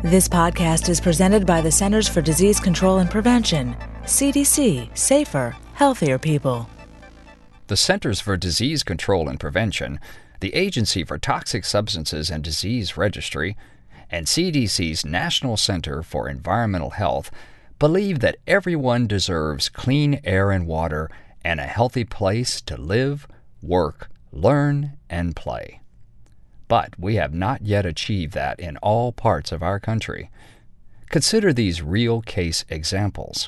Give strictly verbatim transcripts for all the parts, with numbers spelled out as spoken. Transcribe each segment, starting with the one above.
This podcast is presented by the Centers for Disease Control and Prevention, C D C, safer, healthier people. The Centers for Disease Control and Prevention, the Agency for Toxic Substances and Disease Registry, and C D C's National Center for Environmental Health believe that everyone deserves clean air and water and a healthy place to live, work, learn, and play. But we have not yet achieved that in all parts of our country. Consider these real case examples.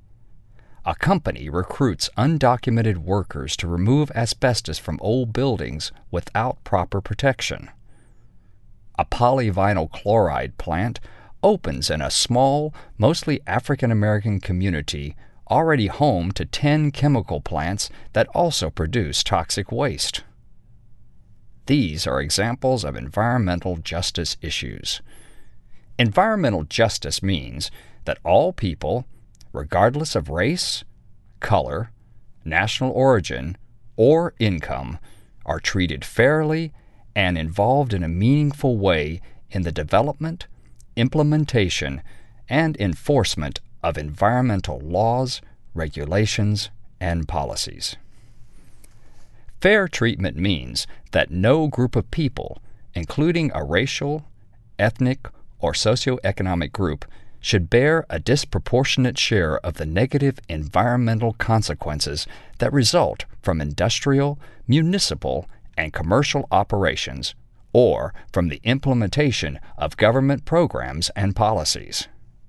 A company recruits undocumented workers to remove asbestos from old buildings without proper protection. A polyvinyl chloride plant opens in a small, mostly African American community already home to ten chemical plants that also produce toxic waste. These are examples of environmental justice issues. Environmental justice means that all people, regardless of race, color, national origin, or income, are treated fairly and involved in a meaningful way in the development, implementation, and enforcement of environmental laws, regulations, and policies. Fair treatment means that no group of people, including a racial, ethnic, or socioeconomic group, should bear a disproportionate share of the negative environmental consequences that result from industrial, municipal, and commercial operations, or from the implementation of government programs and policies.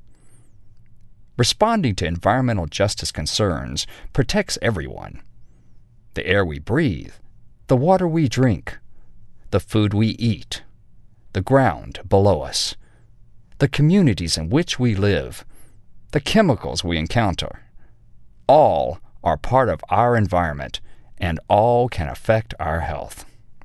Responding to environmental justice concerns protects everyone. The air we breathe, the water we drink, the food we eat, the ground below us, the communities in which we live, the chemicals we encounter. All are part of our environment, and all can affect our health.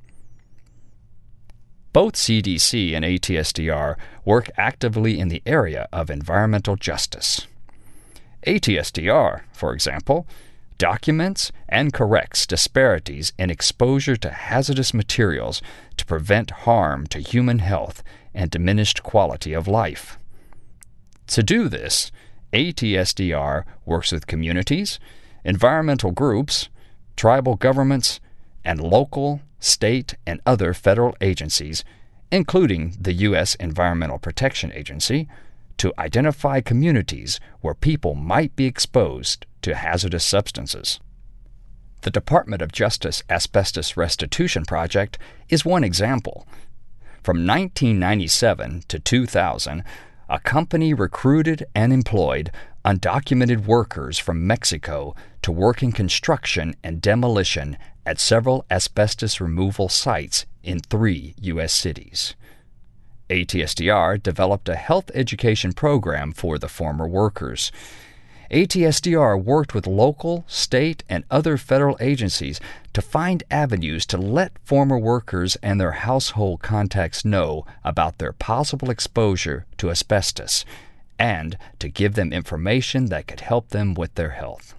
Both C D C and A T S D R work actively in the area of environmental justice. A T S D R, for example, documents and corrects disparities in exposure to hazardous materials to prevent harm to human health and diminished quality of life. To do this, A T S D R works with communities, environmental groups, tribal governments, and local, state, and other federal agencies, including the U S Environmental Protection Agency, to identify communities where people might be exposed to hazardous substances. The Department of Justice Asbestos Restitution Project is one example. From nineteen ninety-seven to two thousand, a company recruited and employed undocumented workers from Mexico to work in construction and demolition at several asbestos removal sites in three U S cities. A T S D R developed a health education program for the former workers. A T S D R worked with local, state, and other federal agencies to find avenues to let former workers and their household contacts know about their possible exposure to asbestos, and to give them information that could help them with their health.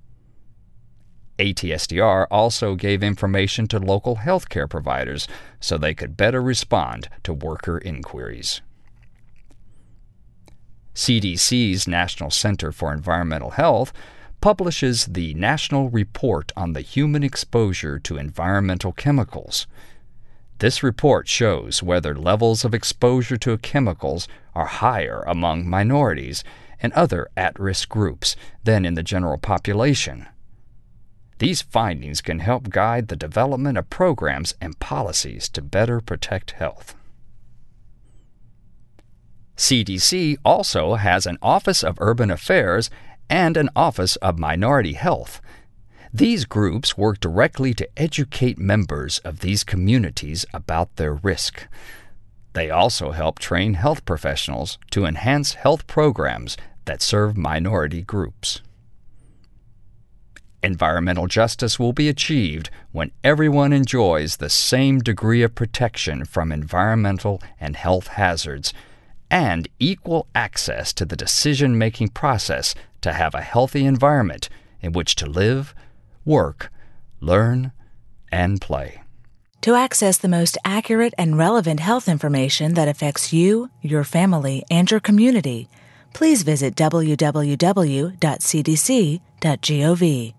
A T S D R also gave information to local healthcare providers so they could better respond to worker inquiries. C D C's National Center for Environmental Health publishes the National Report on the Human Exposure to Environmental Chemicals. This report shows whether levels of exposure to chemicals are higher among minorities and other at-risk groups than in the general population. These findings can help guide the development of programs and policies to better protect health. C D C also has an Office of Urban Affairs and an Office of Minority Health. These groups work directly to educate members of these communities about their risk. They also help train health professionals to enhance health programs that serve minority groups. Environmental justice will be achieved when everyone enjoys the same degree of protection from environmental and health hazards and equal access to the decision-making process to have a healthy environment in which to live, work, learn, and play. To access the most accurate and relevant health information that affects you, your family, and your community, please visit w w w dot c d c dot gov.